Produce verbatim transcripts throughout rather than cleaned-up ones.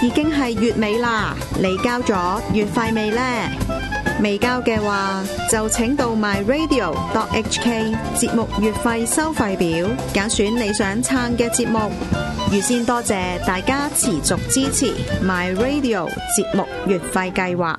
已經係月尾啦，你交咗月費未呢？未交嘅話，就請到 my radio dot h k 節目月費收費表，揀選你想撐嘅節目。預先多謝大家持續支持 my radio 節目月費計劃。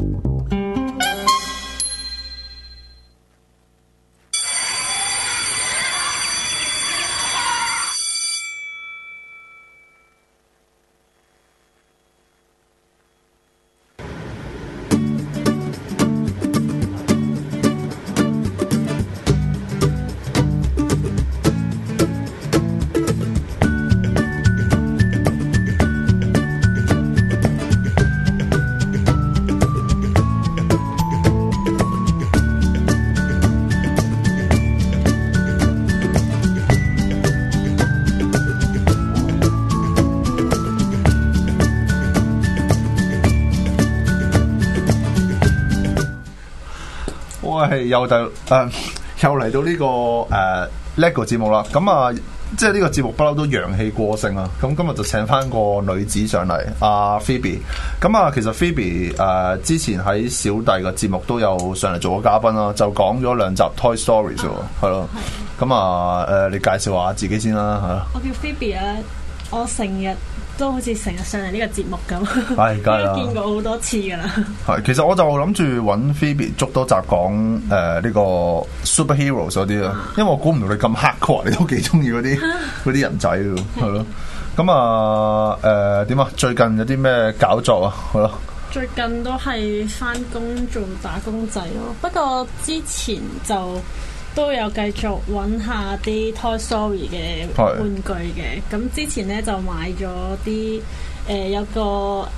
係又第誒、呃、又嚟到呢、這個誒、呃、LEGO 節目啦，咁啊即係呢個節目不嬲都陽氣過盛啊，咁今日就請翻個女子上嚟，阿、啊、Phoebe。咁啊，其實 Phoebe 誒、呃、之前喺小弟嘅節目都有上嚟做過嘉賓啦，就講咗兩集 Toy Story 啫，係咯。咁啊誒，你介紹下自己先啦嚇。 我叫 Phoebe 啊，我成日都好似成日上嚟呢個節目咁， 係梗係啦， 見過好多次噶啦。係， 其實我就諗住揾 Phoebe 捉多集講誒呢個 superheroes 嗰啲啊，因為我估唔到你咁 hardcore，你都幾中意嗰啲嗰啲人仔咯，係咯。咁啊誒點啊？最近有啲咩搞作啊？係咯。 最近都係翻工做打工仔咯，不過之前就都有繼續揾下啲 Toy Story 嘅玩具嘅。咁之前咧就買咗啲誒有個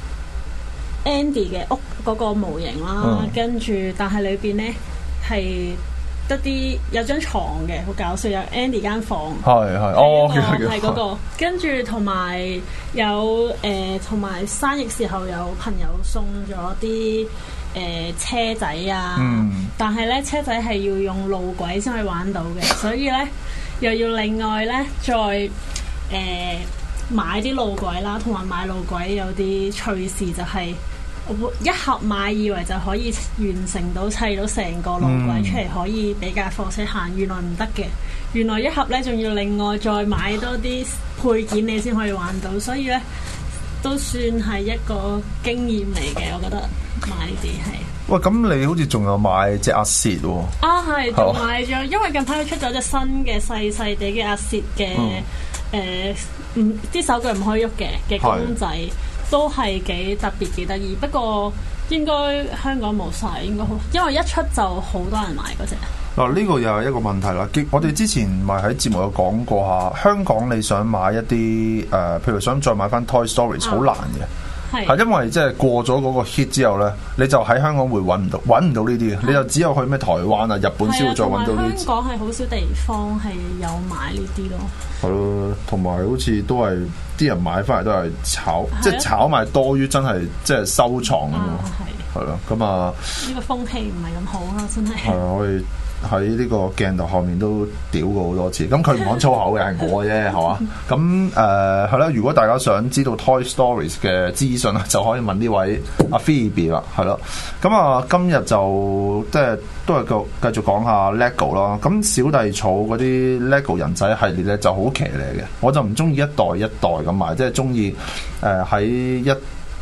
Andy 嘅屋嗰個模型啦，嗯、跟住但係裏邊咧係得啲有張床嘅，好搞笑，有 Andy 間房，係係哦，係嗰個，跟住同埋有誒同埋生日時候有朋友送咗啲誒、呃、車仔啊，嗯、但係咧車仔係要用路軌先可以玩到嘅，所以咧又要另外咧再誒、呃、買啲路軌啦，同埋買路軌有啲趣事就係、是。一盒買以為就可以完成到砌到成個路軌出嚟，可以俾架貨車行，原來唔得嘅。原來一盒咧仲要另外再買多啲配件你先可以玩到，所以咧都算係一個經驗嚟嘅。我覺得買呢啲係。 喂，咁你好似仲有買隻阿薛喎？ 啊，係仲買咗，因為近排佢出咗隻新嘅細細地嘅阿薛嘅誒，唔啲手腳唔可以喐嘅嘅公仔。都係幾特別幾得意，不過應該香港冇晒，應該好，因為一出就好多人買嗰隻。 嗱，呢個又係一個問題啦。我哋之前咪喺節目有講過下，香港你想買一啲誒、呃，譬如想再買翻 Toy Story 好難嘅。係，係因為即係過咗嗰個 hit 之後咧，你就喺香港會揾唔到，揾唔到呢啲嘅，你就只有去咩台灣啊、日本先會再揾到呢啲。 香港係好少地方係有買呢啲咯。 係咯，同埋好似都係啲人買翻嚟都係炒，即係炒賣多於真係即係收藏咁咯。係，係咯，咁啊， 呢個風氣唔係咁好咯，真係。 係啊，我哋喺呢個鏡頭後面都屌過好多次，咁佢唔講粗口嘅係我啫，係嘛？咁誒係啦，如果大家想知道 Toy Stories 嘅資訊啊，就可以問呢位阿 Phoebe 啦，係咯。咁啊，今日就即係都係繼繼續講下 LEGO 啦。咁小弟儲嗰啲 LEGO 人仔系列咧就好騎呢嘅，我就唔中意一代一代咁買，即係中意誒喺一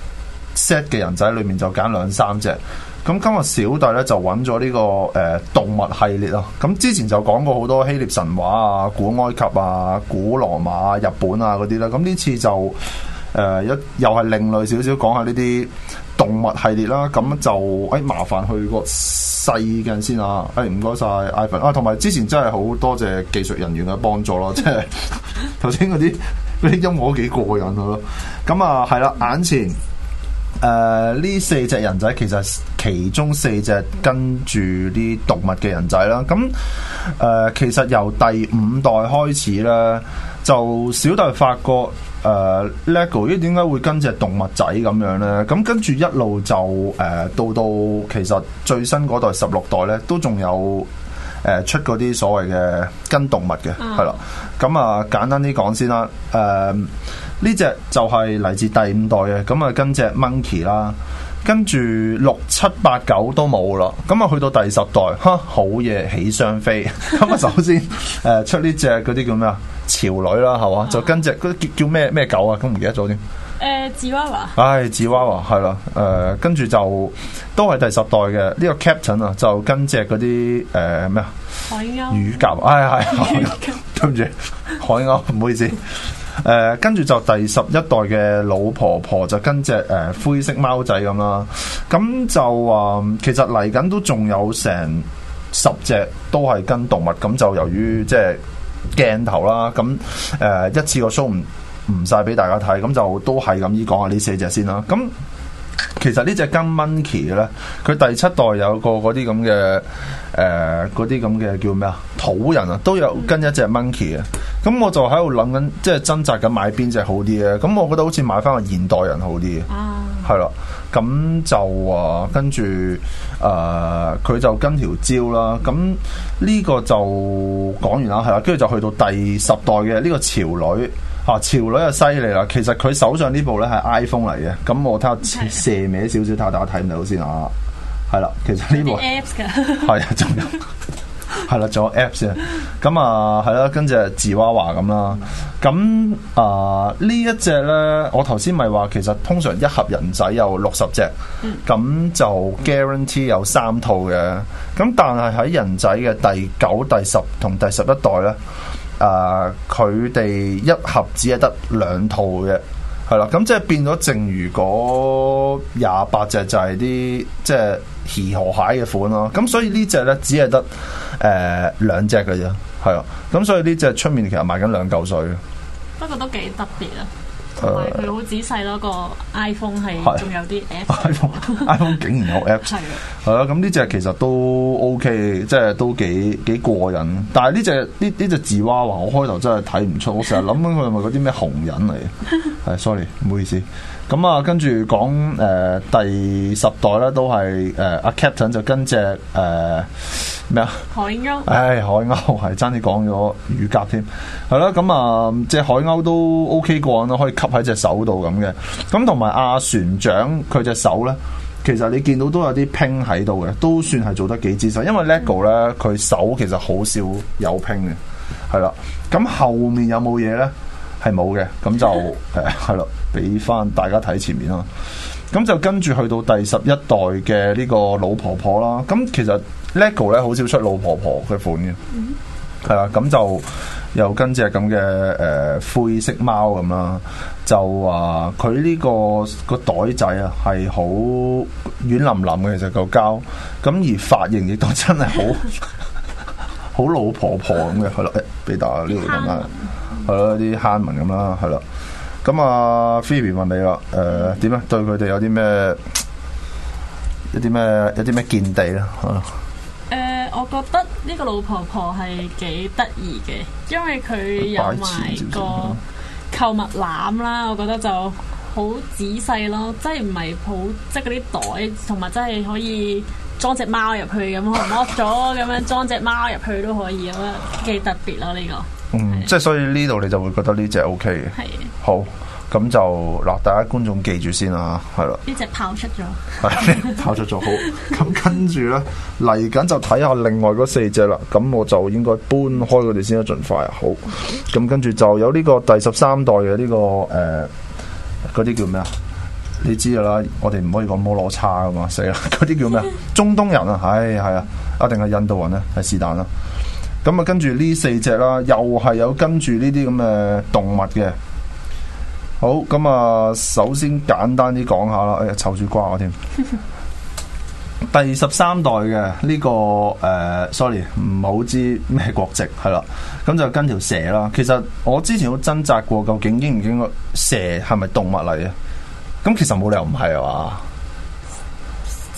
set 嘅人仔裏面就揀兩三隻。咁今日小弟咧就揾咗呢個誒、呃、動物系列咯。咁之前就講過好多希臘神話啊、古埃及啊、古羅馬、日本啊嗰啲啦。咁呢次就誒一、呃、又係另類少少講下呢啲動物系列啦。咁就誒、哎、麻煩去個細鏡先啊。誒唔該晒 Ivan 啊，同埋之前真係好多謝技術人員嘅幫助咯。即係頭先嗰啲嗰啲音樂都幾過癮咯。咁啊係啦，眼前。誒呢、uh, 四隻人仔其實其中四隻跟住啲動物嘅人仔啦，咁誒、uh, 其實由第五代開始咧，就小弟發覺誒、uh, LEGO 咦點解會跟隻動物仔咁樣咧？咁跟住一路就誒、uh, 到到其實最新嗰代十六代咧，都仲有誒出嗰啲所謂嘅跟動物嘅，係啦。咁啊簡單啲講先啦，誒呢隻就係嚟自第五代嘅，咁啊跟隻 Monkey 啦。跟住六七八九都冇啦，咁啊去到第十代，哈好嘢起雙飛，咁啊首先誒、呃、出呢隻嗰啲叫咩啊潮女啦，係嘛，就跟隻嗰啲叫叫咩咩狗啊，咁唔記得咗添。 誒，芝娃娃。唉， 芝娃娃係啦，誒跟住就都係第十代嘅呢、這個 Captain 啊，就跟隻嗰啲誒咩啊海鷗乳鴿，唉係，對唔住海鷗，唔好意思。誒、呃，跟住就第十一代嘅老婆婆就跟隻誒、呃、灰色貓仔咁啦，咁就話、呃、其實嚟緊都仲有成十隻都係跟動物，咁就由於即係鏡頭啦，咁誒、呃、一次過 show 唔唔晒俾大家睇，咁就都係咁依講下呢四隻先啦，咁。其實呢隻跟 Monkey 嘅咧，佢第七代有個嗰啲咁嘅誒嗰啲咁嘅叫咩啊土人啊，都有跟一隻 Monkey 嘅。咁我就喺度諗緊，即係掙扎緊買邊隻好啲嘅。咁我覺得好似買翻個現代人好啲嘅，係啦、啊。咁就啊跟住誒佢就跟條蕉啦。咁呢個就講完啦，係啦。跟住就去到第十代嘅呢個潮女。啊，潮女就犀利啦！其實佢手上呢部咧係 iPhone 嚟嘅，咁我睇下射歪少少，睇下大家睇唔到先啊。係啦，其實呢部係啊，仲有係啦，仲有 Apps 啊。咁啊，係啦，跟住芝娃娃咁啦。咁啊，呢一隻咧，我頭先咪話其實通常一盒人仔有六十隻，咁、嗯、就 guarantee 有三套嘅。咁但係喺人仔嘅第九、第十同第十一代咧。誒佢哋一盒只係得兩套嘅，係啦，咁即係變咗，剩餘嗰廿八隻就係啲即係魚河蟹嘅款咯。咁所以呢隻咧只係得誒兩隻嘅啫，係啊。咁所以呢隻出面其實賣緊兩嚿水嘅。 不過都幾特別啊！同埋佢好仔細咯，個 iPhone 係仲有啲 app。 iPhone 竟然有 app， 係啊，係啦。咁呢隻其實都 OK，即係都幾幾過癮。但係呢隻呢呢隻芝娃娃，我開頭真係睇唔出。我成日諗緊佢係咪嗰啲咩紅人嚟？係，sorry，唔好意思。咁啊，跟住講誒、呃、第十代咧，都係誒阿 Captain 就跟隻誒咩啊海鷗， 唉海鷗係爭啲講咗乳鴿添，係啦，咁啊隻海鷗都 OK 過癮啦，可以吸喺隻手度咁嘅。咁同埋阿船長佢隻手咧，其實你見到都有啲拼喺度嘅，都算係做得幾仔細。因為 LEGO 咧佢手其實好少有拼嘅，係啦。咁後面有冇嘢咧？係冇嘅，咁就誒係咯，俾翻大家睇前面啦。咁就跟住去到第十一代嘅呢個老婆婆啦。咁其實 LEGO 咧好少出老婆婆嘅款嘅，係啦、嗯。咁就又跟隻咁嘅誒灰色貓咁啦。就話佢呢個個袋仔啊係好軟腍腍嘅，其實嚿膠。咁而髮型亦都真係好好老婆婆咁嘅，係咯。誒，俾大家呢度睇下。係咯，啲慳文咁啦，係啦。咁啊，Phoebe 問你啦，誒點啊？對佢哋有啲咩？有啲咩？有啲咩見地咧？誒、 呃，我覺得呢個老婆婆係幾得意嘅，因為佢有埋個購物籃啦，我覺得就好仔細咯，即係唔係好即係嗰啲袋，同埋真係可以裝隻貓入去咁，可能剝咗咁樣裝隻貓入去都可以，我覺得幾特別咯呢、呢個。 嗯，即係所以呢度你就會覺得呢隻 O K 嘅。係的好，咁就嗱，大家觀眾記住先啦，係啦。呢隻跑出咗， 係跑出咗好。咁跟住咧嚟緊就睇下另外嗰四隻啦。咁我就應該搬開佢哋先啦，盡快。好，咁跟住就有呢個第十三代嘅呢、這個誒，嗰、呃、啲叫咩啊？你知噶啦，我哋唔可以講摩羅差噶嘛，死啦！嗰啲叫咩啊？中東人啊，唉，係啊，一定係印度人咧，係是但啦。咁啊，跟住呢四隻啦，又係有跟住呢啲咁嘅動物嘅。好，咁啊，首先簡單啲講下啦。哎呀，湊住瓜我添。第十三代嘅呢、這個誒、呃、，sorry，唔好知咩國籍係啦。咁就跟條蛇啦。其實我之前都掙扎過，究竟應唔應該蛇係咪動物嚟嘅？咁其實冇理由唔係啊嘛。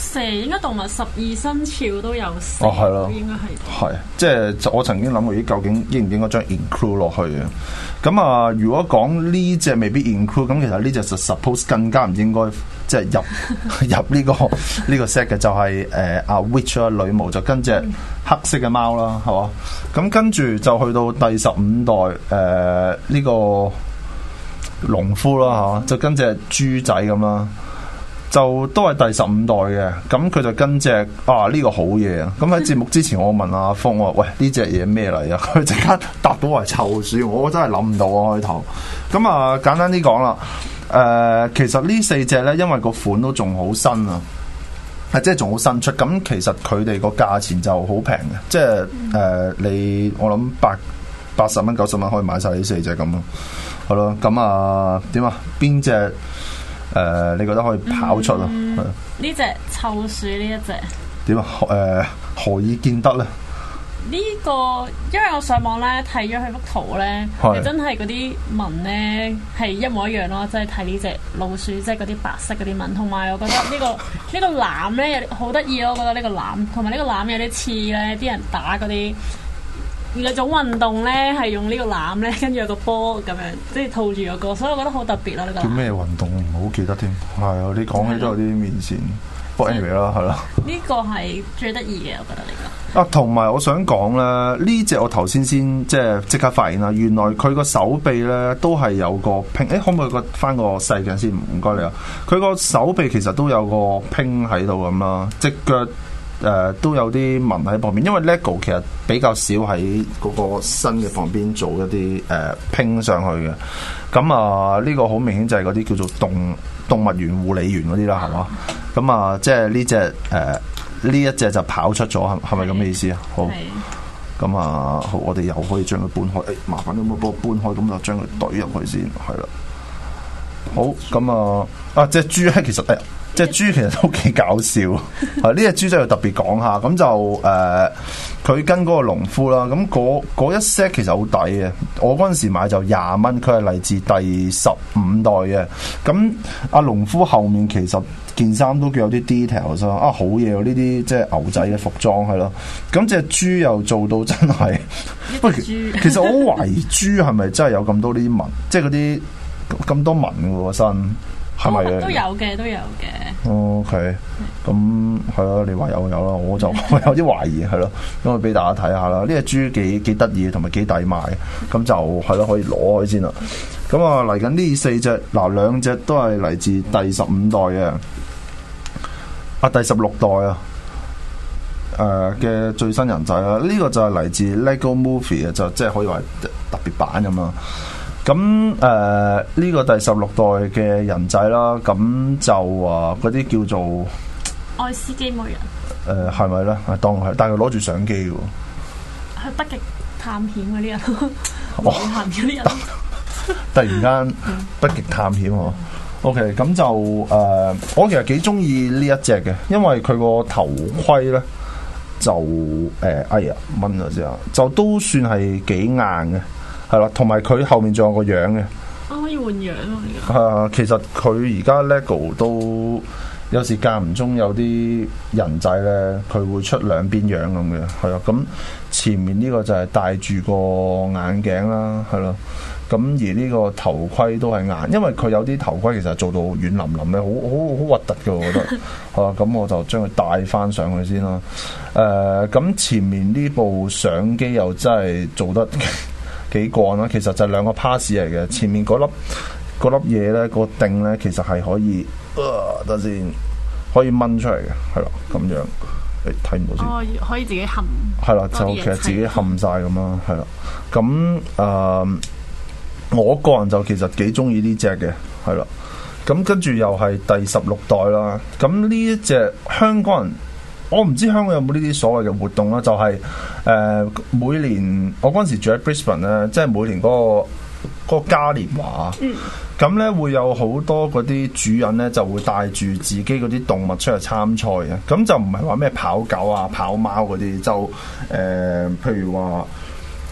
四，應該動物十二生肖都有四。 哦，係咯， 應該係。 係，即係我曾經諗過，咦，究竟應唔應該將 include 落去啊？咁啊，如果講呢隻未必 include，咁其實呢隻就 suppose 更加唔應該即係入入呢、這個呢、這個 set 嘅，就係誒阿 Witch 啊，女巫就跟隻黑色嘅貓啦，係嘛？咁跟住就去到第十五代誒呢、呃這個農夫啦，嚇，就跟隻豬仔咁啦。就都係第十五代嘅，咁佢就跟隻啊呢、這個好嘢啊！咁喺節目之前，我問阿峰我話：喂，呢隻嘢咩嚟啊？佢即刻答到係臭鼠，我真係諗唔到啊開頭。咁啊，簡單啲講啦，誒、呃，其實呢四隻咧，因為個款都仲好新啊，係即係仲好新出。咁其實佢哋個價錢就好平嘅，即係誒、呃、你我諗八八十蚊九十蚊可以買晒呢四隻咁咯，係咯。咁啊點啊？邊隻？誒、呃，你覺得可以跑出啊？呢隻、嗯、臭鼠呢一隻點啊？誒、呃，何以見得咧？ 呢、這個因為我上網咧睇咗佢幅圖咧，係是真係嗰啲紋咧係一模一樣咯，即係睇呢隻老鼠，即係嗰啲白色嗰啲紋，同埋我覺得、這個、呢個呢個籃咧好得意咯，我覺得呢個籃同埋呢個籃有啲似咧，啲人打嗰啲。有種運動咧，係用呢個籃咧，跟住有個波咁樣，即係套住個，所以我覺得好特別咯。呢個叫咩運動？唔好記得添。係啊，你講起都有啲面線。不過 anyway 啦，係咯。呢個係最得意嘅，我覺得呢個。 啊，同埋我想講咧，呢隻我頭先先即係即刻發現啦，原來佢個手臂咧都係有個拼。誒，可唔可以個翻個細鏡先？唔該你啊。佢個手臂其實都有個拼喺度咁啦，隻腳。誒、呃、都有啲紋喺旁邊，因為 LEGO 其實比較少喺嗰個身嘅旁邊做一啲誒、呃、拼上去嘅。咁啊，呢、這個好明顯就係嗰啲叫做動動物園護理員嗰啲啦，係嘛？咁啊，即係呢隻誒呢一隻就跑出咗，係係咪咁嘅意思啊？好，咁啊，好，我哋又可以將佢搬開。誒、哎，麻煩你幫我搬開，咁就將佢懟入去先，係啦。好，咁啊，啊隻豬咧，其實誒。哎隻豬其實都幾搞笑，啊！呢隻豬真係要特別講下，咁就誒，佢、呃、跟嗰個農夫啦，咁嗰一 set 其實好抵嘅，我嗰陣時買就廿蚊，佢係嚟自第十五代嘅，咁阿農夫後面其實件衫都叫有啲 details 啊，好嘢喎！呢啲即係牛仔嘅服裝係咯，咁隻豬又做到真係，不過其實我好懷疑豬係咪真係有咁多呢啲紋，即係嗰啲咁多紋嘅個身。係咪嘅？ 都有嘅，都有嘅。 O K，咁係咯，你話有就有啦，我就我有啲懷疑係咯，因為俾大家睇下啦。呢隻豬幾幾得意，同埋幾抵買，咁就係咯，可以攞開先啦。咁啊嚟緊呢四隻，嗱兩隻都係嚟自第十五代嘅，啊第十六代啊，誒嘅最新人仔啦。呢、這個就係嚟自 LEGO Movie 嘅，就即係可以話特別版咁啦。咁誒呢個第十六代嘅人仔啦，咁就話嗰啲叫做愛斯基摩人， 誒係咪咧？當係，但係佢攞住相機嘅喎， 去北極探險嗰啲人，旅行嗰啲人， 突然間北極探險喎。OK，咁就誒、呃，我其實幾中意呢一隻嘅，因為佢個頭盔咧就誒、呃，哎呀掹咗先啊，就都算係幾硬嘅。係啦，同埋佢後面仲有個樣嘅，啊可以換樣咯而家。 係啊，其實佢而家 LEGO 都有時間唔中有啲人仔咧，佢會出兩邊樣咁嘅，係啊。咁前面呢個就係戴住個眼鏡啦，係咯。咁而呢個頭盔都係硬，因為佢有啲頭盔其實做到軟腍腍咧，好好好核突嘅，我覺得。係啊，咁我就將佢戴翻上去先啦。誒、呃，咁前面呢部相機又真係做得幾幹啦，其實就係兩個 pass 嚟嘅，前面嗰粒嗰粒嘢咧，個頂咧其實係可以，呃，等先，可以掹出嚟嘅，係啦，咁樣，你睇唔到先。 哦，可以自己冚。 係啦，就其實自己冚晒咁啦，係啦，咁誒、呃，我個人就其實幾中意呢隻嘅，係啦，咁跟住又係第十六代啦，咁呢一隻香港人。我唔知香港有冇呢啲所謂嘅活動啦，就係、是、誒、呃、每年我嗰陣時住喺 Brisbane 咧，即係每年嗰、那個嗰、那個嘉年華，咁咧、嗯、會有好多嗰啲主人咧就會帶住自己嗰啲動物出去參賽嘅，咁就唔係話咩跑狗啊、跑貓嗰啲，就誒、呃、譬如話嗰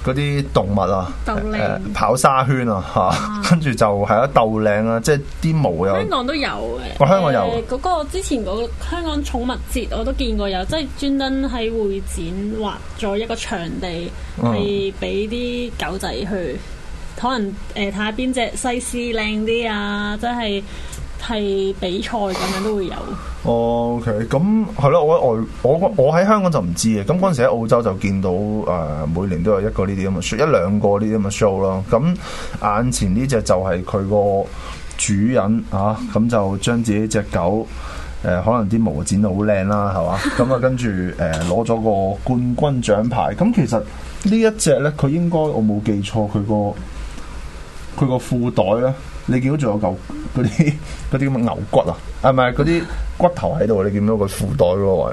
嗰啲動物啊， 鬥靚、 呃、跑沙圈啊嚇，啊、跟住就係一鬥靚啦，即係啲毛有。 香港都有嘅， 我、哦、香港有。嗰、 呃那個之前嗰個香港寵物節我都見過有，即係專登喺會展劃咗一個場地，係俾啲狗仔去，可能誒睇下邊隻西施靚啲啊，即係。係比賽咁樣都會有。 哦 OK，咁係咯，我外我我喺香港就唔知嘅。咁嗰陣時喺澳洲就見到誒、呃，每年都有一個呢啲咁嘅 show，一兩個呢啲咁嘅 show 咯。咁眼前呢隻就係佢個主人啊，咁就將自己隻狗誒、呃，可能啲毛剪到好靚啦，係嘛？咁啊，跟住誒攞咗個冠軍獎牌。咁其實呢一隻咧，佢應該我冇記錯，佢個佢個褲袋咧。你見到仲有嚿嗰啲嗰啲咁嘅牛骨啊？係咪嗰啲骨頭喺度？你見到個褲袋嗰個位？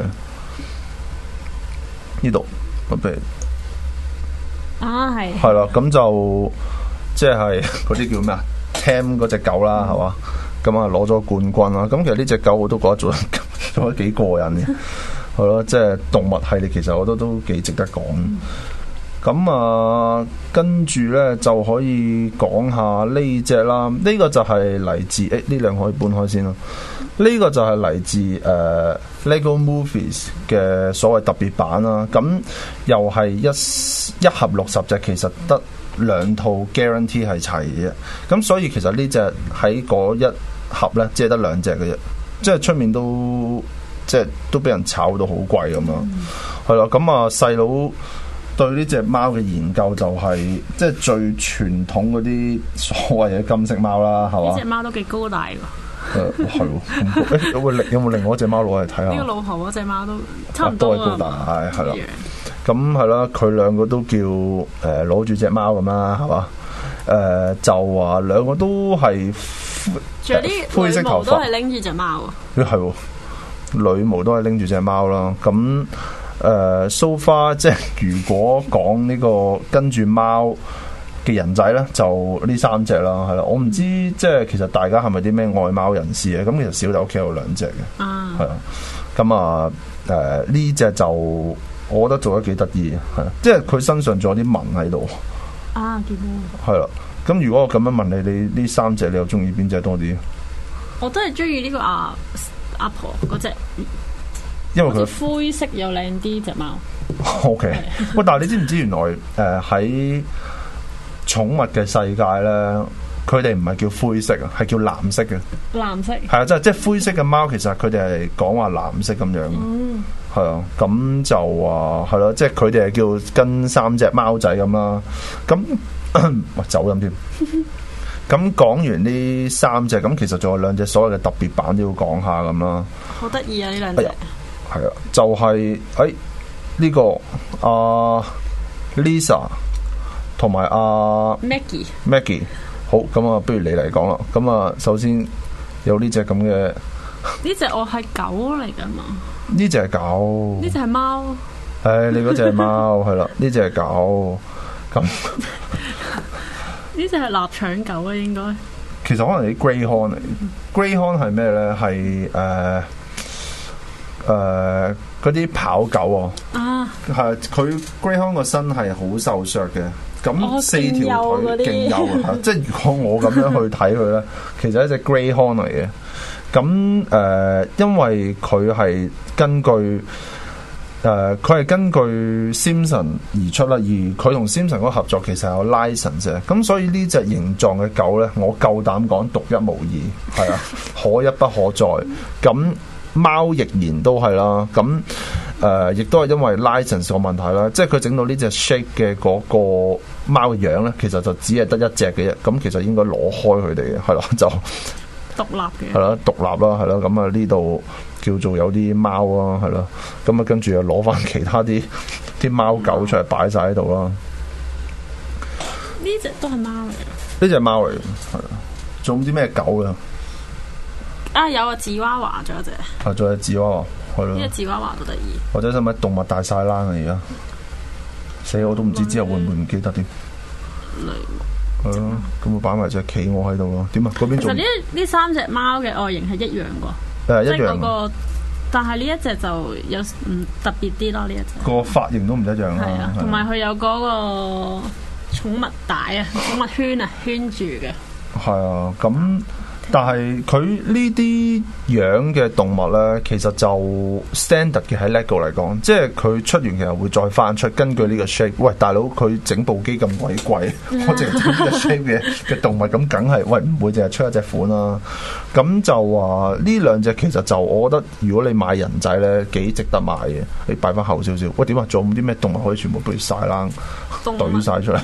呢度，我俾啊，係係啦，咁就即係嗰啲叫咩啊 ？Tam 嗰隻狗啦，係嘛？咁啊攞咗冠軍啦。咁其實呢隻狗我都覺得做得做得幾過癮嘅，係咯，即係動物系列，其實我覺得都幾值得講。咁啊，跟住咧就可以講下呢隻啦。呢、這個就係嚟自誒，呢兩個可以搬開先啦。呢、這個就係嚟自誒、呃、LEGO Movies 嘅所謂特別版啦。咁又係一一盒六十隻，其實得兩套 guarantee 係齊嘅。咁所以其實呢隻喺嗰一盒咧，即係得兩隻嘅啫。即係出面都即係都俾人炒到好貴咁啊。係啦、嗯，咁啊細佬。對呢隻貓嘅研究就係、是、即係最傳統嗰啲所謂嘅金色貓啦，係嘛？ 呢隻貓都幾高大喎。 誒係喎，誒有冇另有冇另外一隻貓攞嚟睇下？ 呢個老婆嗰隻貓都差唔多啊。 都係高大，係係啦。咁係啦，佢兩個都叫誒攞住隻貓咁啦，係嘛？誒、呃、就話兩個都係， 仲有啲灰色頭髮都係拎住隻貓啊。 誒係喎，女巫都係拎住隻貓啦。咁。誒、uh, so far 即係如果講呢個跟住貓嘅人仔咧，就呢三隻啦，係啦。我唔知即係其實大家係咪啲咩愛貓人士嘅？咁其實小弟屋企有兩隻嘅，係啊。咁啊誒呢隻就我覺得做得幾得意，係即係佢身上仲有啲紋喺度啊，見到係啦。咁如果我咁樣問你，你呢三隻你又中意邊隻多啲？ 我都係中意呢個阿阿婆嗰隻。 因為佢灰色又靚啲隻貓。 O K，喂，但係你知唔知原來誒喺寵物嘅世界咧，佢哋唔係叫灰色啊，係叫藍色嘅。 藍色係啊，即係即係灰色嘅貓，其實佢哋係講話藍色咁樣。嗯，係啊，咁就話係咯，即係佢哋係叫跟三隻貓仔咁啦。咁喂走音添。咁講完呢三隻，咁其實仲有兩隻所謂嘅特別版都要講下咁啦。 好得意啊！呢兩隻。 係啊，就係誒呢個阿、呃、Lisa 同埋阿 Maggie Maggie， 好，咁啊，不如你嚟講啦。咁啊，首先有呢隻咁嘅， 呢隻我係狗嚟噶嘛？ 呢隻係狗， 呢隻係貓。 誒，你嗰隻係貓係啦，呢隻係狗。咁呢隻係臘腸狗啊，應該。 其實可能係 Greyhound 嚟，Greyhound 係咩咧？係誒。誒，嗰啲、呃、跑狗啊，係佢 Greyhound 個身係好瘦削嘅，咁四條腿勁幼啊！即係如果我咁樣去睇佢咧，其實係一隻 Greyhound 嚟嘅。咁誒、呃，因為佢係根據誒，佢、呃、係根據 Simpson 而出啦，而佢同 Simpson 嗰個合作其實有 license 嘅，咁所以呢隻形狀嘅狗咧，我夠膽講獨一無二，係啊，可一不可再咁。貓亦然都係啦，咁誒亦都係因為 license 個問題啦，即係佢整到呢隻 shape 嘅嗰個貓嘅樣咧，其實就只係得一隻嘅啫，咁其實應該攞開佢哋嘅，係咯，就獨立嘅， 係咯，獨立啦，係咯，咁啊呢度叫做有啲貓啊，係咯，咁啊跟住又攞翻其他啲啲貓狗出嚟擺晒喺度啦。 呢隻都係貓嚟嘅， 呢隻貓嚟嘅，係啊，仲有啲咩狗啊？ 啊有啊，芝娃娃仲有隻， 啊仲有芝娃娃，係咯， 呢隻芝娃娃都得意。 或者使唔使動物大晒冷啊？而家死我都唔知之後會唔會唔記得添。係咯，咁我擺埋隻企鵝喺度咯。點啊？嗰邊做？ 其實呢呢三隻貓嘅外形係一樣噶， 誒一樣。 即係嗰個但係呢一隻就有唔特別啲咯，呢一隻個髮型都唔一樣啦。 係啊，同埋佢有嗰個寵物帶啊，寵物圈啊，圈住嘅。 係啊，咁。但係佢呢啲樣嘅動物咧，其實就 standard 嘅喺 LEGO 嚟講，即係佢出完其實會再翻出，根據呢個 shape。喂，大佬佢整部機咁鬼貴，我淨係整呢個 shape 嘅嘅動物，咁梗係喂唔會淨係出一隻款啦。咁就話呢兩隻其實就我覺得，如果你買人仔咧，幾值得買嘅。你擺翻後少少，喂點啊？仲有啲咩動物可以全部俾晒冷懟晒出嚟？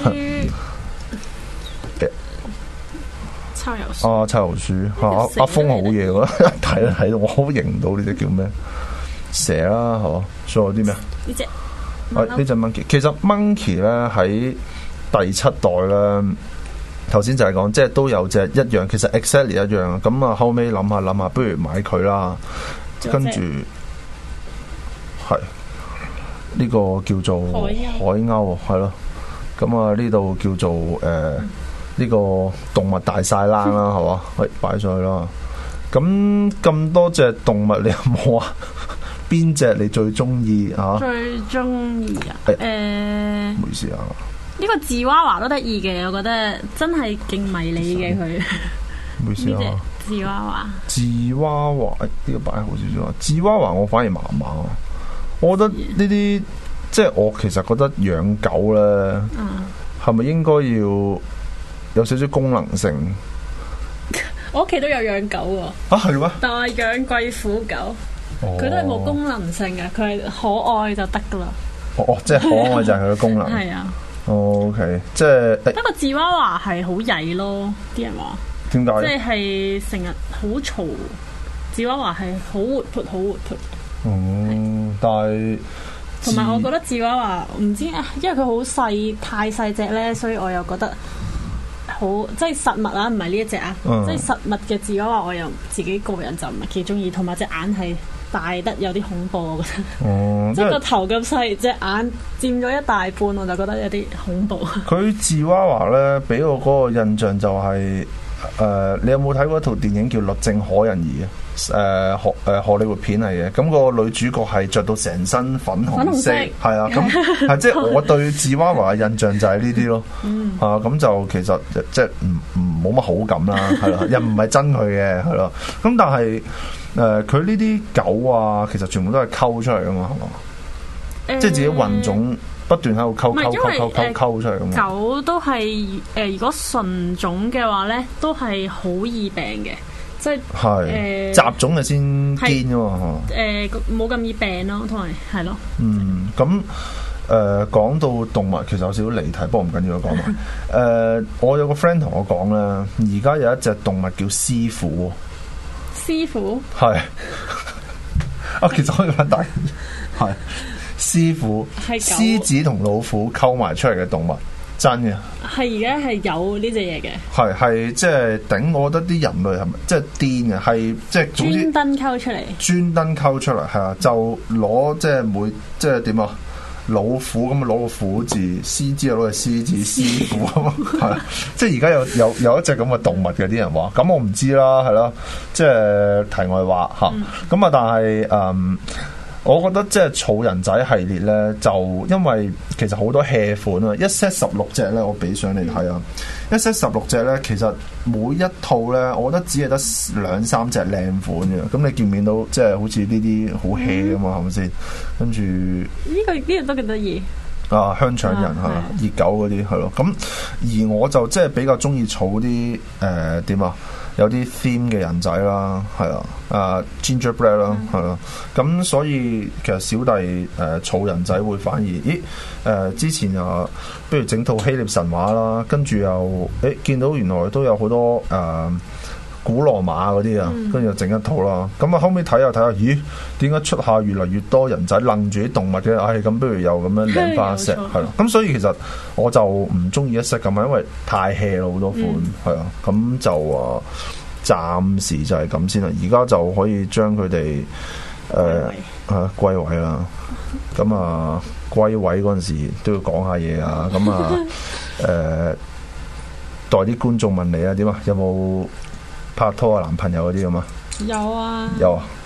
秋游鼠啊，秋游鼠嚇，阿阿峰好嘢喎！睇啦睇到我好認唔到呢隻叫咩蛇啦，係嘛？仲有啲咩？ 呢隻啊呢隻 monkey，其實 monkey 咧喺第七代咧，頭先就係講即係都有隻一樣，其實 exactly 一樣。咁啊後尾諗下諗下，不如買佢啦。跟住係呢個叫做海鷗，係咯。咁啊呢度叫做誒。呃呢個動物大晒冷啦，係嘛？喂，擺上去啦。咁咁多隻動物，你有冇啊？邊隻你最中意啊？ 最中意啊？誒、欸， 唔好意思啊。 呢個芝娃娃都得意嘅，我覺得真係勁迷你嘅佢。 唔好意思啊。 芝娃娃。芝娃娃，誒、哎，呢、這個擺好少少啊。芝娃娃我反而麻麻，我覺得呢啲即係我其實覺得養狗咧，係咪、嗯、應該要？有少少功能性， 我屋企都有養狗喎。 啊，係咩？ 但係養貴婦狗，佢、哦、都係冇功能性嘅，佢係可愛就得噶啦。 哦哦，即係可愛就係佢嘅功能。 係啊。 哦、OK， 即係。不過芝娃娃係好曳咯，啲人話。 點解？ 即係成日好嘈，芝娃娃係好活潑，好活潑。 嗯，但係。 同埋我覺得芝娃娃唔知啊，因為佢好細，太細隻咧，所以我又覺得。好即係實物啊，唔係呢一隻啊，嗯、即係實物嘅芝娃娃，我又自己個人就唔係幾中意，同埋隻眼係大得有啲恐怖，我覺得。哦，即係個頭咁細，隻眼佔咗一大半，我就覺得有啲恐怖。佢芝娃娃咧，俾我嗰個印象就係、是、誒、呃，你有冇睇過一套電影叫《律政可人兒》啊？誒、呃，荷誒荷里活片嚟嘅，咁、那個女主角係着到成身粉紅色，係啊，咁係即係我對芝娃娃嘅印象就係呢啲咯，嗯、啊，咁就其實即係唔唔冇乜好感啦，係咯，又唔係真佢嘅，係咯，咁但係誒，佢呢啲狗啊，其實全部都係溝出嚟噶嘛，係嘛，呃、即係自己混種不斷喺度溝溝溝溝溝溝出嚟咁。 狗都係誒、呃，如果純種嘅話咧，都係好易病嘅。即係誒雜種係先堅噶嘛，誒冇咁易病咯，同埋係咯。嗯， 咁誒講到動物其實有少少離題，不過唔緊要，講埋。誒，我有個 friend 同我講咧，而家有一隻動物叫師傅。 師傅係啊，其實可以揾大係師傅，獅子同老虎溝埋出嚟嘅動物。真嘅， 係而家係有呢隻嘢嘅， 係係即係頂，我覺得啲人類係咪即係癲嘅？係即係總之專登溝出嚟，專登溝出嚟係啊！就攞即係每即係點啊？老虎咁啊，攞個虎字，獅子又攞個獅字，師傅啊嘛，係即係而家有有有一隻咁嘅動物嘅，啲人話，咁我唔知啦，係咯，即係題外話吓，咁啊，但係嗯。我覺得即係草人仔系列咧，就因為其實好多 hea 款啊，一 set 十六隻咧，我俾上你睇啊，一 set 十六隻咧，其實每一套咧，我覺得只係得兩三隻靚款嘅，咁你見唔見到即係好似呢啲好 hea 㗎嘛，係咪先？跟住呢個呢個都幾得意啊，香腸人係啊，熱狗嗰啲係咯，咁而我就即係比較中意儲啲誒點啊？有啲 theme 嘅人仔啦，係啊，啊 gingerbread 啦，係咯，咁所以其實小弟誒儲、呃、人仔會反而，咦誒、呃、之前又不如整套希臘神話啦，跟住又誒見到原來都有好多誒、呃、古羅馬嗰啲啊，跟住又整一套啦，咁啊後尾睇下睇下，咦點解出下越嚟越多人仔楞住啲動物嘅？唉、哎，咁不如又咁樣領翻一 set，係咯，咁所以其實我就唔中意一 set 咁啊，因為太 hea 啦好多款，係啊、嗯，咁就啊暫時就係咁先啦，而家就可以將佢哋誒啊歸位啦，咁啊歸位嗰陣時都要講下嘢啊，咁啊誒代啲觀眾問你啊，點啊，有冇拍拖啊男朋友嗰啲咁啊？ 有啊， 有啊，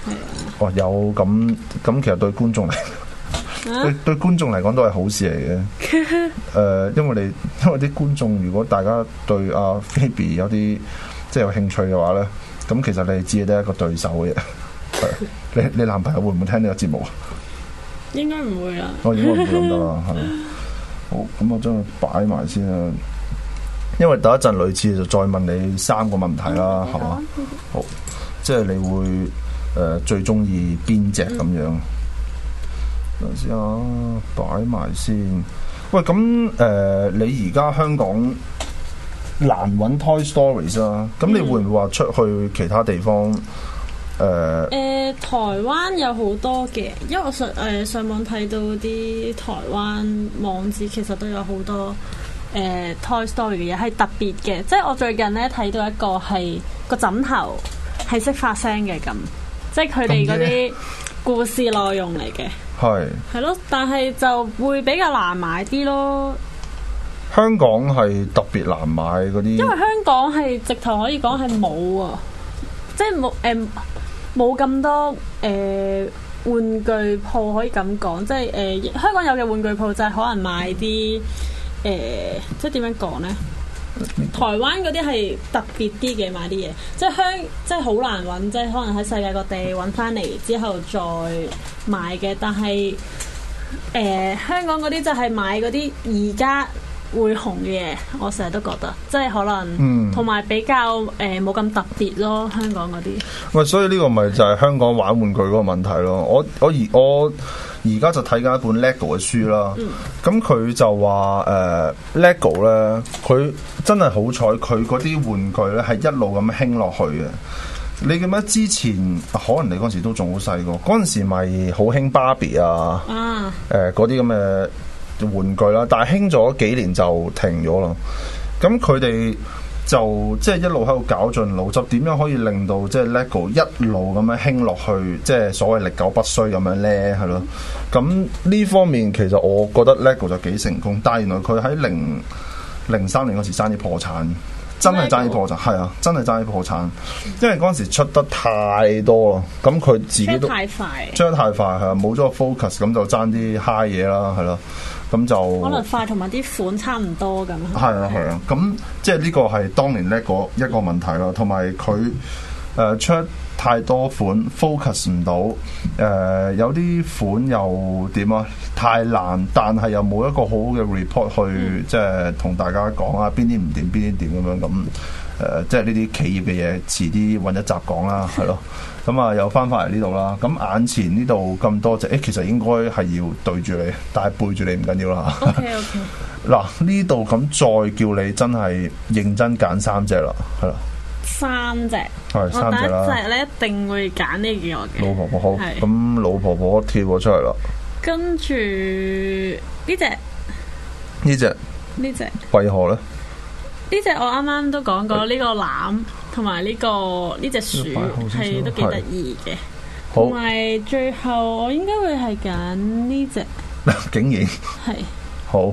哦，有咁咁，其實對觀眾嚟。對對觀眾嚟講都係好事嚟嘅，誒、呃，因為你因為啲觀眾如果大家對阿 Phoebe 有啲即係有興趣嘅話咧，咁其實你只係得一個對手嘅啫。你你男朋友會唔會聽呢個節目啊？ 應該唔會啦。 我應該唔會咁得啦，係。好，咁我將佢擺埋先啦。因為第一陣類似就再問你三個問題啦，係嘛、嗯？好，即係你會誒、呃、最中意邊隻咁樣？嗯等陣先啊，擺埋先。喂，咁誒、呃，你而家香港難揾 Toy Stories 啊？咁你會唔會話出去其他地方？誒、呃、誒、 呃，台灣有好多嘅，因為我上誒、呃、上網睇到啲台灣網址，其實都有好多誒、呃、Toy Story 嘅嘢係特別嘅。即係我最近咧睇到一個係個枕頭係識發聲嘅咁，即係佢哋嗰啲故事內容嚟嘅。 係係咯，但係就會比較難買啲咯。 香港係特別難買嗰啲，因為香港係直頭可以講係冇啊，即係冇誒冇咁多誒、呃、玩具鋪可以咁講，即係誒、呃、香港有嘅玩具鋪就係可能買啲誒、呃，即係點樣講咧？台灣嗰啲係特別啲嘅買啲嘢，即係香，即係好難揾，即係可能喺世界各地揾翻嚟之後再買嘅。但係誒、呃、香港嗰啲就係買嗰啲而家會紅嘅嘢，我成日都覺得即係可能，同埋、嗯、比較誒冇咁特別咯。香港嗰啲， 喂，所以呢個咪就係香港玩玩具嗰個問題咯。我我而我。而家就睇緊一本 LEGO 嘅書啦，咁佢、嗯、就話誒、呃、LEGO 咧，佢真係好彩，佢嗰啲玩具咧係一路咁興落去嘅。你記唔記得之前可能你嗰陣時都仲好細個，嗰陣時咪好興芭比啊，誒嗰啲咁嘅玩具啦，但係興咗幾年就停咗啦。咁佢哋就即係一路喺度絞盡腦汁，點樣可以令到即係 LEGO 一路咁樣興落去，即係所謂歷久不衰咁樣咧，係咯。咁呢方面其實我覺得 LEGO 就幾成功，但係原來佢喺零零三年嗰時爭啲破產，真係爭啲破產，係啊，真係爭啲破產，因為嗰陣時出得太多啦，咁佢自己都太快， 出得太快係啊，冇咗個 focus，咁就爭啲 high 嘢啦，係咯。咁就可能快同埋啲款差唔多咁。 係啊係啊，咁即係呢個係當年呢一個一個問題啦，同埋佢誒出太多款 focus 唔到，誒、呃、有啲款又點啊太爛，但係又冇一個好好嘅 report 去、嗯、即係同大家講啊邊啲唔掂邊啲掂咁樣咁。誒、呃，即係呢啲企業嘅嘢，遲啲揾一集講啦，係咯。咁啊，又翻返嚟呢度啦。咁眼前呢度咁多隻，誒，其實應該係要對住你，但係背住你唔緊要啦。 OK OK。 嗱，呢度咁再叫你真係認真揀三隻啦，係啦。 三隻。 係三隻啦。 我第一隻咧一定會揀呢個嘅。 老婆婆好。 係。 咁老婆婆貼咗出嚟啦。 跟住呢隻。 呢隻。 呢隻。 為何咧？ 呢隻我啱啱都講過，呢、這個籃同埋呢個呢隻鼠係都幾得意嘅。同埋最後我應該會係揀呢隻。 竟然係是好，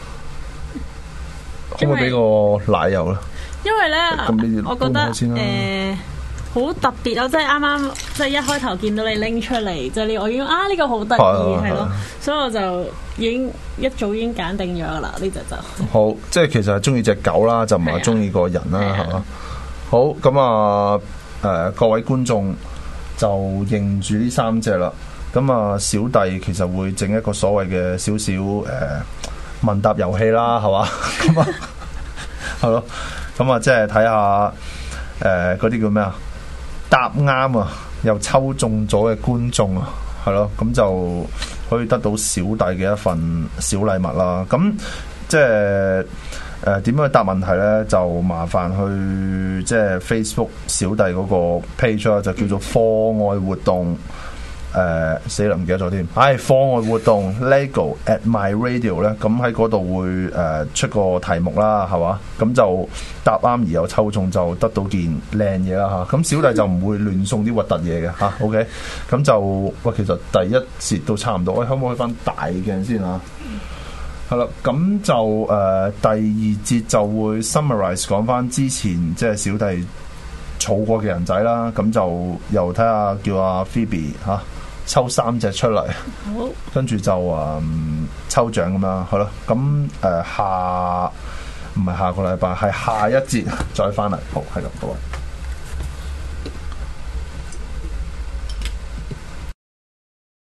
可唔可以俾個奶油咧？ 因為咧，我覺得誒好、呃、特別咯，即係啱啱即係一開頭見到你拎出嚟，即係呢，我已經啊呢、這個好得意係咯，所以我就已經一早已經揀定咗噶啦，呢隻就好，即係其實係中意隻狗啦，就唔係中意個人啦，係嘛、啊？好，咁啊，誒、呃、各位觀眾就認住呢三隻啦。咁啊，小弟其實會整一個所謂嘅少少誒問答遊戲啦，係嘛？咁啊，係咯，咁啊，即係睇下誒嗰啲叫咩啊？答啱啊，又抽中咗嘅觀眾啊，係咯，咁就可以得到小弟嘅一份小禮物啦。咁即係誒點樣去答問題咧？就麻煩去即係 Facebook 小弟嗰個 page 啦，就叫做課外活動。誒、呃、死啦，唔記得咗添。唉，課外活動 LEGO at my radio 咧，咁喺嗰度會誒、呃、出個題目啦，係嘛？咁就答啱而有抽中就得到件靚嘢啦嚇。咁小弟就唔會亂送啲核突嘢嘅嚇。OK，咁就喂，其實第一節都差唔多。喂，可唔可以翻大鏡先啊？係啦，咁就誒、呃、第二節就會 summarize 講翻之前即係小弟儲過嘅人仔啦，咁就又睇下叫阿 Phoebe 嚇、啊、抽三隻出嚟， 好， 跟住就誒、嗯、抽獎咁樣，好啦，咁誒、呃、下唔係下個禮拜，係下一節再翻嚟，好，係咁，各位。